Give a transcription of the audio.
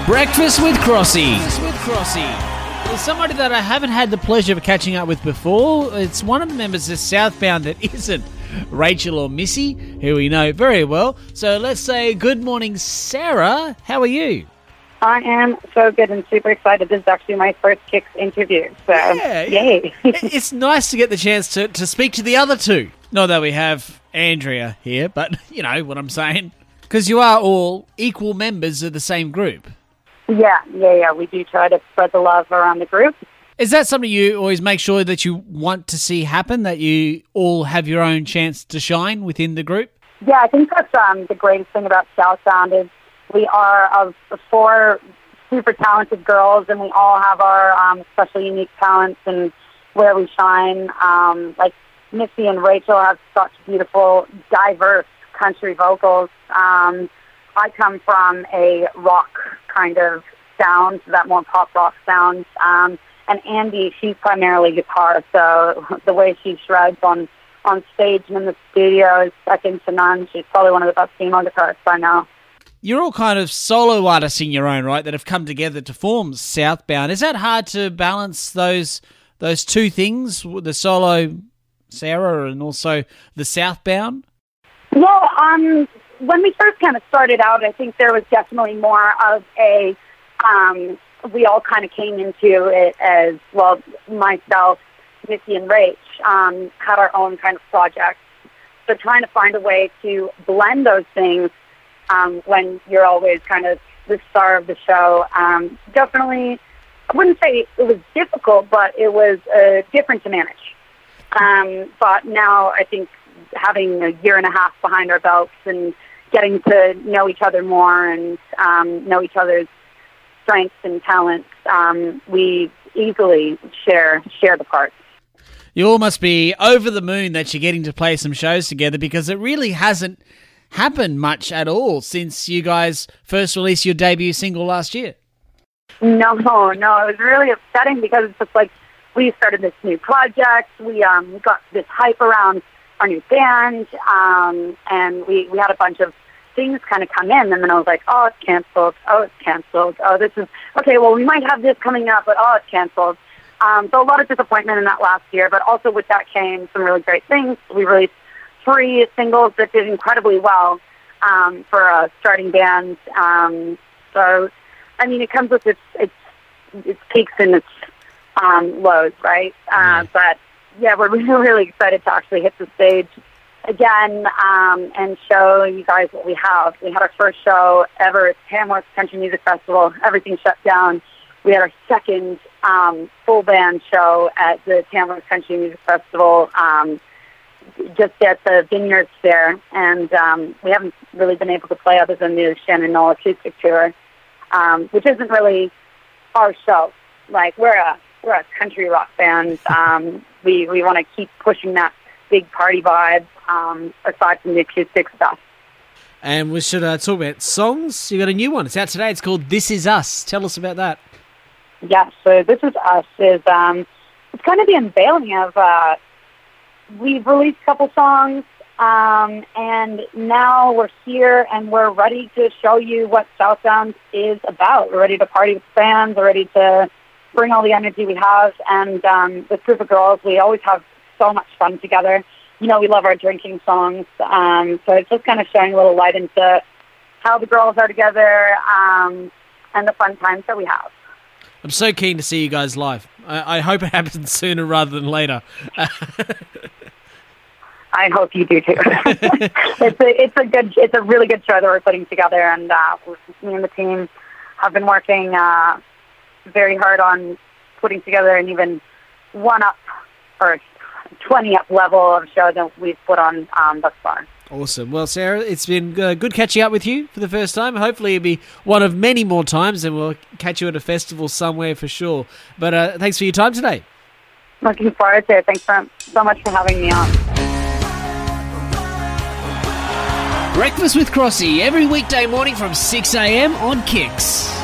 Breakfast with Crossy. There's somebody that I haven't had the pleasure of catching up with before. It's one of the members of Southbound that isn't Rachel or Missy, who we know very well. So let's say good morning, Sarah. How are you? I am so good and super excited. This is actually my first Kicks interview, so yay. It's nice to get the chance to speak to the other two. Not that we have Andrea here, but you know what I'm saying. Because you are all equal members of the same group. Yeah. We do try to spread the love around the group. Is that something you always make sure that you want to see happen, that you all have your own chance to shine within the group? Yeah, I think that's the greatest thing about Southbound is we are of four super talented girls, and we all have our special unique talents and where we shine. Like Missy and Rachel have such beautiful, diverse country vocals. I come from a rock kind of sound, that more pop rock sound. And Andy, she's primarily guitar, so the way she shreds on stage and in the studio is second to none. She's probably one of the best female guitarists I know. You're all kind of solo artists in your own right that have come together to form Southbound. Is that hard to balance those two things, the solo Sarah and also the Southbound? Well, when we first kind of started out, I think there was definitely more of a, we all kind of came into it as, well, myself, Missy and Rach, had our own kind of projects. So trying to find a way to blend those things when you're always kind of the star of the show, definitely, I wouldn't say it was difficult, but it was different to manage. But now I think having a year and a half behind our belts and getting to know each other more and know each other's strengths and talents, we easily share the parts. You all must be over the moon that you're getting to play some shows together, because it really hasn't happened much at all since you guys first released your debut single last year. No, it was really upsetting because it's just like we started this new project, we got this hype around our new band, and we had a bunch of things kind of come in, and then I was like, oh, it's canceled, oh, this is, okay, well, we might have this coming up, but oh, it's canceled. So a lot of disappointment in that last year, but also with that came some really great things. We released 3 singles that did incredibly well for a starting band. So, I mean, it comes with its peaks and its lows, right? But yeah, we're really excited to actually hit the stage again and show you guys what we have. We had our first show ever at Tamworth Country Music Festival. Everything shut down. We had our second full band show at the Tamworth Country Music Festival just at the Vineyards there, and we haven't really been able to play other than the Shannon Knoll acoustic tour, which isn't really our show. Like, we're a country rock band. We want to keep pushing that big party vibe aside from the acoustic stuff. And we should talk about songs. You got a new one. It's out today. It's called This Is Us. Tell us about that. Yeah, so This Is Us is it's kind of the unveiling of we've released a couple songs, and now we're here and we're ready to show you what Southbound is about. We're ready to party with fans. We're ready to bring all the energy we have. And this group of girls, we always have so much fun together. You know, we love our drinking songs. So it's just kind of shining a little light into how the girls are together and the fun times that we have. I'm so keen to see you guys live. I hope it happens sooner rather than later. I hope you do too. It's a really good show that we're putting together, and me and the team have been working very hard on putting together an even 1-up or 20-up level of show that we've put on thus far. Awesome. Well, Sarah, it's been good catching up with you for the first time. Hopefully it'll be one of many more times, and we'll catch you at a festival somewhere for sure. But thanks for your time today. Looking forward to it. Thanks so much for having me on. Breakfast with Crossy every weekday morning from 6 a.m. on Kicks.